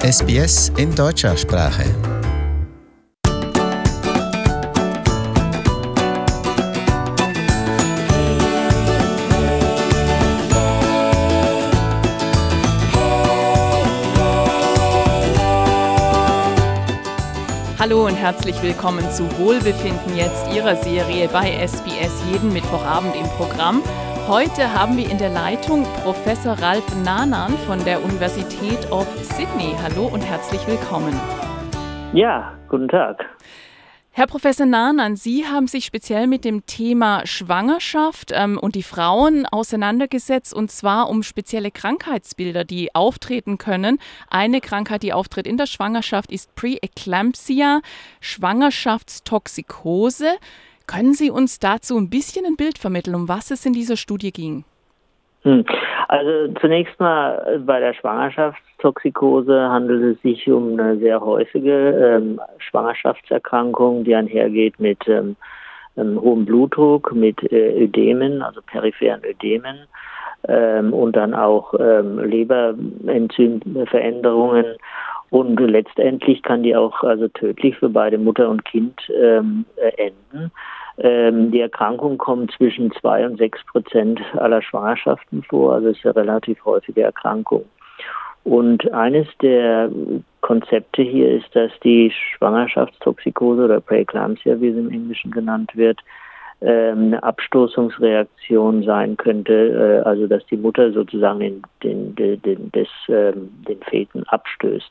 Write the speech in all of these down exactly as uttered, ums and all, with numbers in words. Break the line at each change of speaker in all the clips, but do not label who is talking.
S B S in deutscher Sprache.
Hallo und herzlich willkommen zu Wohlbefinden jetzt, Ihrer Serie bei S B S jeden Mittwochabend im Programm. Heute haben wir in der Leitung Professor Ralf Nanan von der Universität of Sydney. Hallo und herzlich willkommen.
Ja, guten Tag.
Herr Professor Nanan, Sie haben sich speziell mit dem Thema Schwangerschaft ähm, und die Frauen auseinandergesetzt, und zwar um spezielle Krankheitsbilder, die auftreten können. Eine Krankheit, die auftritt in der Schwangerschaft, ist Pre-Eclampsia, Schwangerschaftstoxikose. Können Sie uns dazu ein bisschen ein Bild vermitteln, um was es in dieser Studie ging?
Hm. Also zunächst mal bei der Schwangerschaftstoxikose handelt es sich um eine sehr häufige ähm, Schwangerschaftserkrankung, die einhergeht mit ähm, ähm, hohem Blutdruck, mit äh, Ödemen, also peripheren Ödemen ähm, und dann auch ähm, Leberenzymveränderungen. Und letztendlich kann die auch also tödlich für beide Mutter und Kind ähm, enden. Ähm, die Erkrankung kommt zwischen zwei und sechs Prozent aller Schwangerschaften vor, also es ist eine relativ häufige Erkrankung. Und eines der Konzepte hier ist, dass die Schwangerschaftstoxikose oder Pre-Eclampsia, wie sie im Englischen genannt wird, ähm, eine Abstoßungsreaktion sein könnte, äh, also dass die Mutter sozusagen den, den, den, den, des, ähm, den Feten abstößt.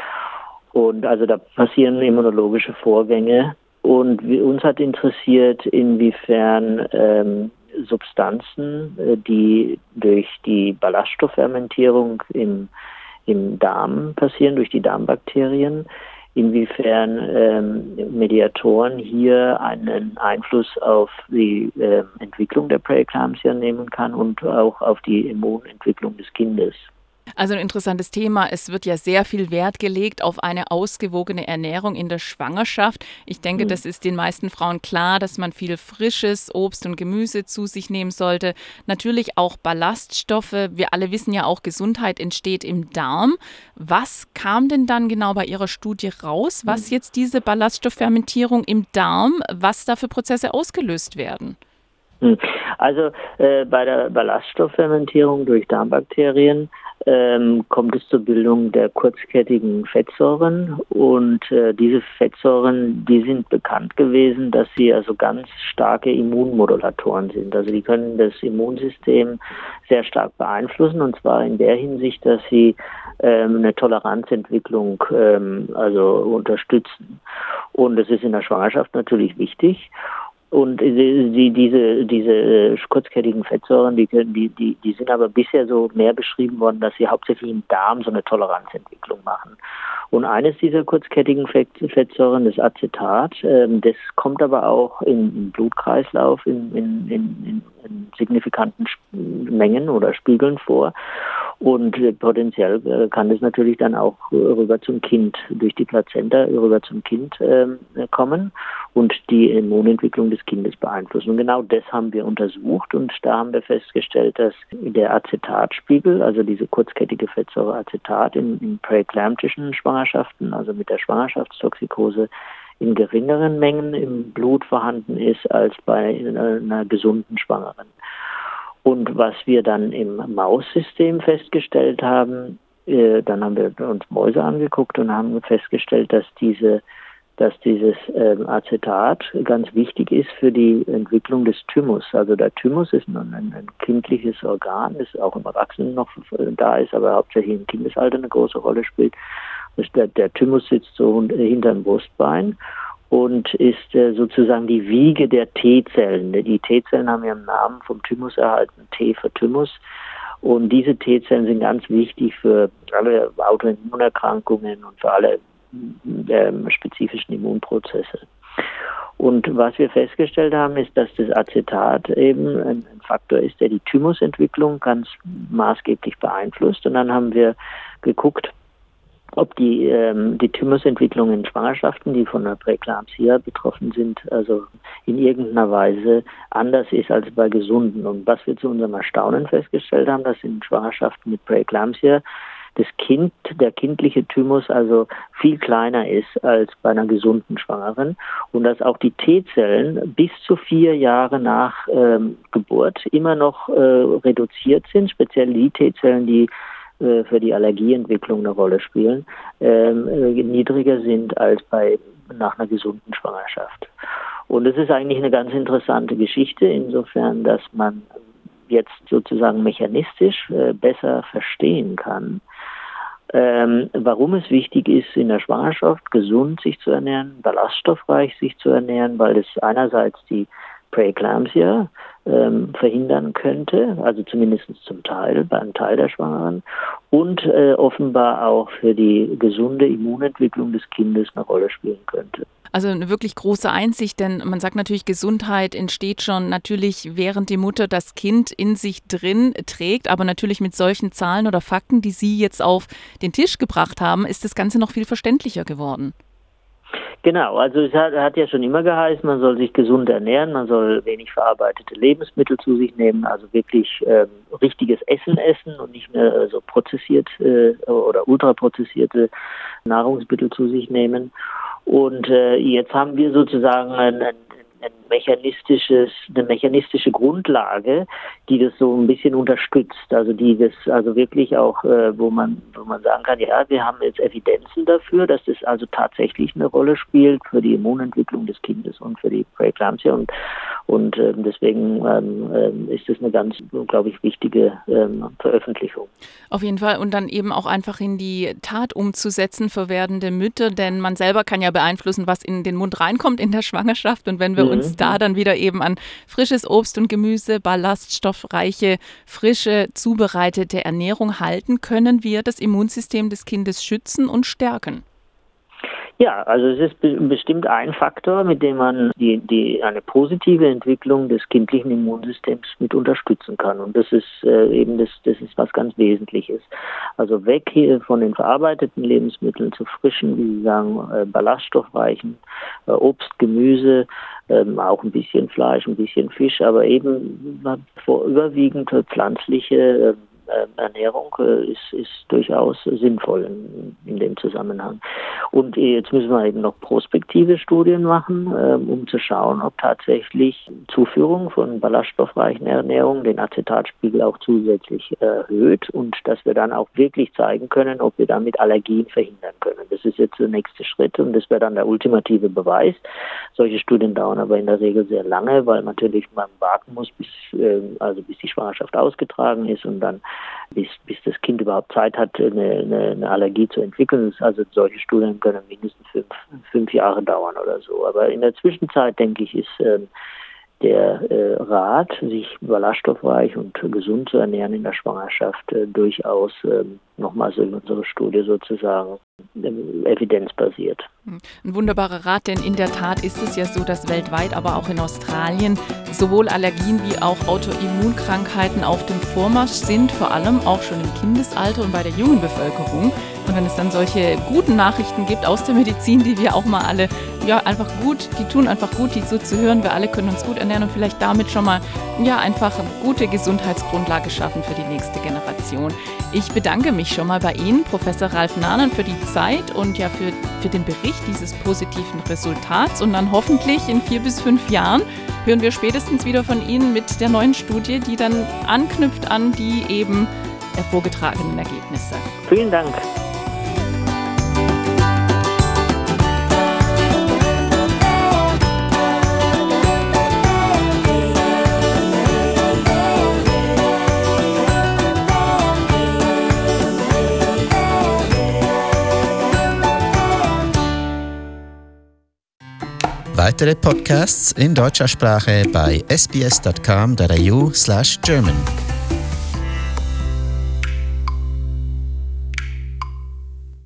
Und also da passieren immunologische Vorgänge. Und uns hat interessiert, inwiefern ähm, Substanzen, äh, die durch die Ballaststofffermentierung im, im Darm passieren, durch die Darmbakterien, inwiefern ähm, Mediatoren hier einen Einfluss auf die äh, Entwicklung der Pre-Eclampsia nehmen kann und auch auf die Immunentwicklung des Kindes.
Also ein interessantes Thema. Es wird ja sehr viel Wert gelegt auf eine ausgewogene Ernährung in der Schwangerschaft. Ich denke, mhm. das ist den meisten Frauen klar, dass man viel frisches Obst und Gemüse zu sich nehmen sollte. Natürlich auch Ballaststoffe. Wir alle wissen ja auch, Gesundheit entsteht im Darm. Was kam denn dann genau bei Ihrer Studie raus, was mhm. jetzt diese Ballaststofffermentierung im Darm, was da für Prozesse ausgelöst werden?
Also äh, bei der Ballaststofffermentierung durch Darmbakterien ähm, kommt es zur Bildung der kurzkettigen Fettsäuren, und äh, diese Fettsäuren, die sind bekannt gewesen, dass sie also ganz starke Immunmodulatoren sind. Also die können das Immunsystem sehr stark beeinflussen, und zwar in der Hinsicht, dass sie ähm, eine Toleranzentwicklung ähm, also unterstützen. Und das ist in der Schwangerschaft natürlich wichtig. Und die, diese, diese kurzkettigen Fettsäuren, die, die, die, die sind aber bisher so mehr beschrieben worden, dass sie hauptsächlich im Darm so eine Toleranzentwicklung machen. Und eines dieser kurzkettigen Fettsäuren, das Acetat, das kommt aber auch im Blutkreislauf in, in, in, in signifikanten Mengen oder Spiegeln vor. Und potenziell kann das natürlich dann auch rüber zum Kind, durch die Plazenta rüber zum Kind äh, kommen und die Immunentwicklung des Kindes beeinflussen. Und genau das haben wir untersucht, und da haben wir festgestellt, dass der Acetatspiegel, also diese kurzkettige Fettsäure Acetat in, in präeklamptischen Schwangerschaften, also mit der Schwangerschaftstoxikose, in geringeren Mengen im Blut vorhanden ist als bei einer, einer gesunden Schwangeren. Und was wir dann im Maussystem festgestellt haben, äh, dann haben wir uns Mäuse angeguckt und haben festgestellt, dass diese, dass dieses äh, Acetat ganz wichtig ist für die Entwicklung des Thymus. Also der Thymus ist ein, ein, ein kindliches Organ, das auch im Erwachsenen noch da ist, aber hauptsächlich im Kindesalter eine große Rolle spielt. Der, der Thymus sitzt so hinterm Brustbein und ist äh, sozusagen die Wiege der T-Zellen. Die T-Zellen haben ihren Namen vom Thymus erhalten, T für Thymus. Und diese T-Zellen sind ganz wichtig für alle Autoimmunerkrankungen und für alle äh, spezifischen Immunprozesse. Und was wir festgestellt haben, ist, dass das Acetat eben ein Faktor ist, der die Thymusentwicklung ganz maßgeblich beeinflusst. Und dann haben wir geguckt, ob die, ähm, die Thymusentwicklung in Schwangerschaften, die von einer Präeklampsia betroffen sind, also in irgendeiner Weise anders ist als bei Gesunden. Und was wir zu unserem Erstaunen festgestellt haben, dass in Schwangerschaften mit Präeklampsia das Kind, der kindliche Thymus also viel kleiner ist als bei einer gesunden Schwangeren und dass auch die T-Zellen bis zu vier Jahre nach ähm, Geburt immer noch äh, reduziert sind, speziell die T-Zellen, die äh, für die Allergieentwicklung eine Rolle spielen, ähm, äh, niedriger sind als bei nach einer gesunden Schwangerschaft. Und es ist eigentlich eine ganz interessante Geschichte, insofern, dass man jetzt sozusagen mechanistisch äh, besser verstehen kann, ähm, warum es wichtig ist, in der Schwangerschaft gesund sich zu ernähren, ballaststoffreich sich zu ernähren, weil es einerseits die Präeklampsia ähm, verhindern könnte, also zumindest zum Teil, bei einem Teil der Schwangeren, und äh, offenbar auch für die gesunde Immunentwicklung des Kindes eine Rolle spielen könnte.
Also eine wirklich große Einsicht, denn man sagt natürlich, Gesundheit entsteht schon natürlich, während die Mutter das Kind in sich drin trägt, aber natürlich mit solchen Zahlen oder Fakten, die Sie jetzt auf den Tisch gebracht haben, ist das Ganze noch viel verständlicher geworden.
Genau, also es hat, hat ja schon immer geheißen, man soll sich gesund ernähren, man soll wenig verarbeitete Lebensmittel zu sich nehmen, also wirklich ähm, richtiges Essen essen und nicht mehr äh, so prozessiert äh, oder ultraprozessierte Nahrungsmittel zu sich nehmen. Und äh, jetzt haben wir sozusagen ein, ein, ein mechanistisches, eine mechanistische Grundlage, die das so ein bisschen unterstützt. Also die das also wirklich auch, äh, wo man, wo man sagen kann, ja, wir haben jetzt Evidenzen dafür, dass das also tatsächlich eine Rolle spielt für die Immunentwicklung des Kindes und für die Präeklampsia und und äh, deswegen ähm, ist das eine ganz, glaube ich, wichtige ähm, Veröffentlichung.
Auf jeden Fall und dann eben auch einfach in die Tat umzusetzen für werdende Mütter, denn man selber kann ja beeinflussen, was in den Mund reinkommt in der Schwangerschaft und wenn wir mhm. uns da dann wieder eben an frisches Obst und Gemüse, ballaststoffreiche, frische, zubereitete Ernährung halten, können wir das Immunsystem des Kindes schützen und stärken.
Ja, also es ist be- bestimmt ein Faktor, mit dem man die, die eine positive Entwicklung des kindlichen Immunsystems mit unterstützen kann. Und das ist äh, eben das, das ist was ganz Wesentliches. Also weg hier von den verarbeiteten Lebensmitteln zu frischen, wie Sie sagen, äh, ballaststoffreichen äh, Obst, Gemüse, ähm, auch ein bisschen Fleisch, ein bisschen Fisch, aber eben vor überwiegend pflanzliche äh, Ernährung äh, ist, ist durchaus sinnvoll in, in dem Zusammenhang. Und jetzt müssen wir eben noch prospektive Studien machen, äh, um zu schauen, ob tatsächlich Zuführung von ballaststoffreichen Ernährung den Acetatspiegel auch zusätzlich erhöht und dass wir dann auch wirklich zeigen können, ob wir damit Allergien verhindern können. Das ist jetzt der nächste Schritt und das wäre dann der ultimative Beweis. Solche Studien dauern aber in der Regel sehr lange, weil natürlich man warten muss, bis, äh, also bis die Schwangerschaft ausgetragen ist und dann Bis, bis das Kind überhaupt Zeit hat, eine, eine, eine Allergie zu entwickeln. Also solche Studien können mindestens fünf, fünf Jahre dauern oder so. Aber in der Zwischenzeit, denke ich, ist ähm, der äh, Rat, sich ballaststoffreich und gesund zu ernähren in der Schwangerschaft, äh, durchaus ähm, nochmals in unserer Studie sozusagen ähm, evidenzbasiert.
Ein wunderbarer Rat, denn in der Tat ist es ja so, dass weltweit, aber auch in Australien sowohl Allergien wie auch Autoimmunkrankheiten auf dem Vormarsch sind, vor allem auch schon im Kindesalter und bei der jungen Bevölkerung. Und wenn es dann solche guten Nachrichten gibt aus der Medizin, die wir auch mal alle, ja, einfach gut, die tun einfach gut, die so zu hören. Wir alle können uns gut ernähren und vielleicht damit schon mal, ja, einfach eine gute Gesundheitsgrundlage schaffen für die nächste Generation. Ich bedanke mich schon mal bei Ihnen, Professor Ralf Nahnen, für die Zeit und ja für, für den Bericht dieses positiven Resultats. Und dann hoffentlich in vier bis fünf Jahren hören wir spätestens wieder von Ihnen mit der neuen Studie, die dann anknüpft an die eben hervorgetragenen Ergebnisse.
Vielen Dank.
Weitere Podcasts in deutscher Sprache bei s b s dot com dot a u slash German.